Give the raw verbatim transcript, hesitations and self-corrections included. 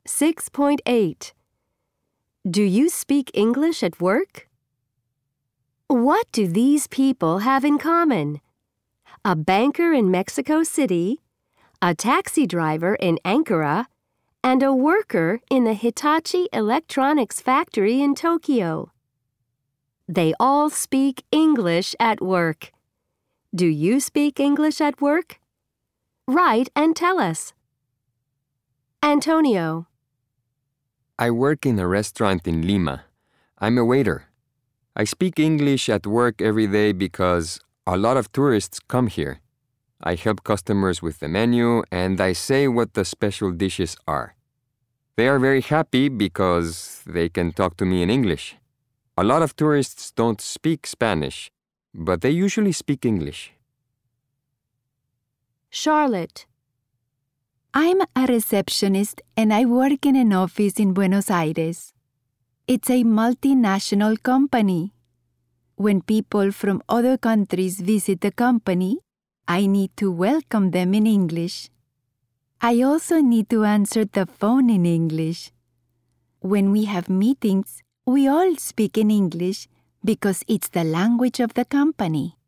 six point eight. Do you speak English at work? What do these people have in common? A banker in Mexico City, a taxi driver in Ankara, and a worker in the Hitachi Electronics factory in Tokyo. They all speak English at work. Do you speak English at work? Write and tell us. Antonio. I work in a restaurant in Lima. I'm a waiter. I speak English at work every day because a lot of tourists come here. I help customers with the menu and I say what the special dishes are. They are very happy because they can talk to me in English. A lot of tourists don't speak Spanish, but they usually speak English. Charlotte. I'm a receptionist and I work in an office in Buenos Aires. It's a multinational company. When people from other countries visit the company, I need to welcome them in English. I also need to answer the phone in English. When we have meetings, we all speak in English because it's the language of the company.